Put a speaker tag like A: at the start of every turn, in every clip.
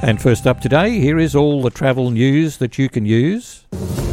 A: And first up today, here is all the travel news that you can use.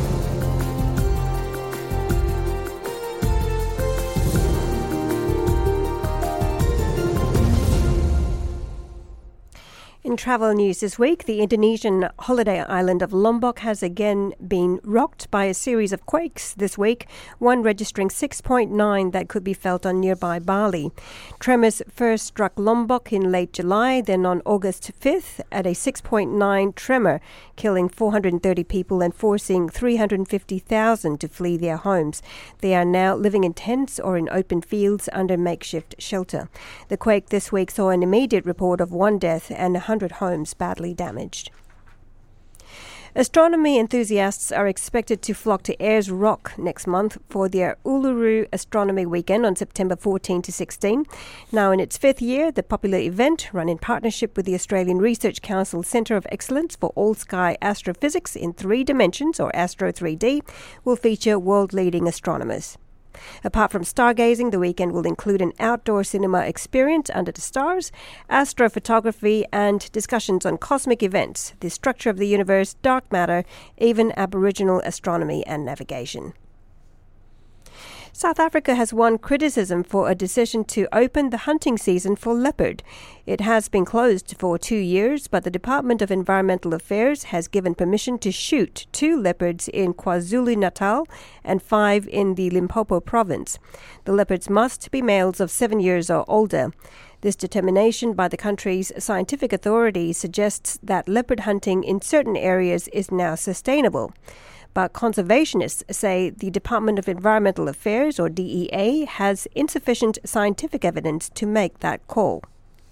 B: In travel news this week, the Indonesian holiday island of Lombok has again been rocked by a series of quakes this week, one registering 6.9 that could be felt on nearby Bali. Tremors first struck Lombok in late July, then on August 5th at a 6.9 tremor, killing 430 people and forcing 350,000 to flee their homes. They are now living in tents or in open fields under makeshift shelter. The quake this week saw an immediate report of one death and 100 homes badly damaged. Astronomy enthusiasts are expected to flock to Ayers Rock next month for their Uluru Astronomy Weekend on September 14 to 16. Now in its fifth year, the popular event, run in partnership with the Australian Research Council Centre of Excellence for All-Sky Astrophysics in 3 Dimensions, or Astro 3D, will feature world-leading astronomers. Apart from stargazing, the weekend will include an outdoor cinema experience under the stars, astrophotography and discussions on cosmic events, the structure of the universe, dark matter, even Aboriginal astronomy and navigation. South Africa has won criticism for a decision to open the hunting season for leopard. It has been closed for 2 years, but the Department of Environmental Affairs has given permission to shoot 2 leopards in KwaZulu-Natal and 5 in the Limpopo province. The leopards must be males of 7 years or older. This determination by the country's scientific authorities suggests that leopard hunting in certain areas is now sustainable. But conservationists say the Department of Environmental Affairs, or DEA, has insufficient scientific evidence to make that call.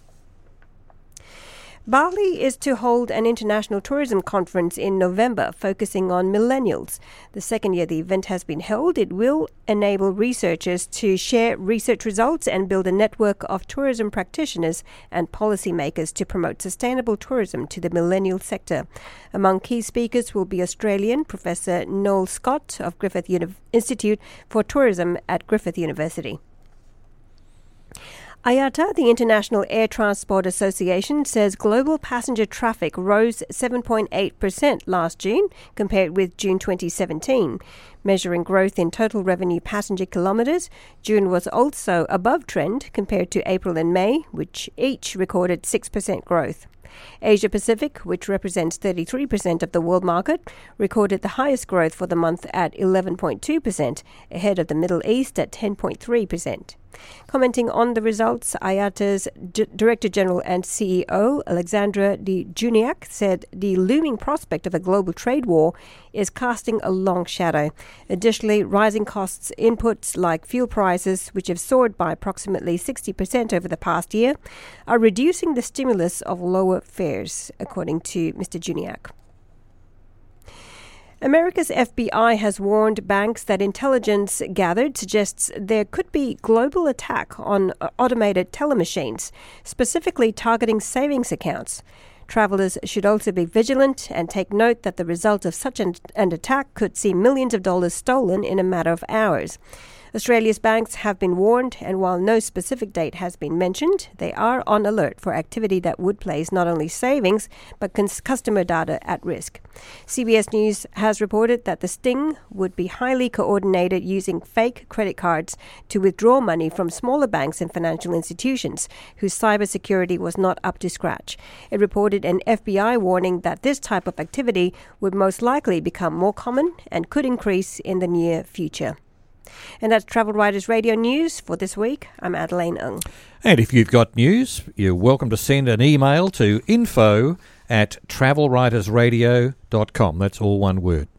B: Bali is to hold an international tourism conference in November focusing on millennials. The second year the event has been held, it will enable researchers to share research results and build a network of tourism practitioners and policymakers to promote sustainable tourism to the millennial sector. Among key speakers will be Australian Professor Noel Scott of Griffith Institute for Tourism at Griffith University. IATA, the International Air Transport Association, says global passenger traffic rose 7.8% last June compared with June 2017. Measuring growth in total revenue passenger kilometres, June was also above trend compared to April and May, which each recorded 6% growth. Asia Pacific, which represents 33% of the world market, recorded the highest growth for the month at 11.2%, ahead of the Middle East at 10.3%. Commenting on the results, IATA's Director General and CEO, Alexandra de Juniac, said the looming prospect of a global trade war is casting a long shadow. Additionally, rising costs inputs like fuel prices, which have soared by approximately 60% over the past year, are reducing the stimulus of lower fares, according to Mr. Juniac. America's FBI has warned banks that intelligence gathered suggests there could be global attack on automated teller machines, specifically targeting savings accounts. Travelers should also be vigilant and take note that the result of such an attack could see millions of dollars stolen in a matter of hours. Australia's banks have been warned, and while no specific date has been mentioned, they are on alert for activity that would place not only savings but customer data at risk. CBS News has reported that the sting would be highly coordinated using fake credit cards to withdraw money from smaller banks and financial institutions whose cybersecurity was not up to scratch. It reported an FBI warning that this type of activity would most likely become more common and could increase in the near future. And that's Travel Writers Radio News for this week. I'm Adeline Ng.
A: And if you've got news, you're welcome to send an email to info@travelwritersradio.com. That's all one word.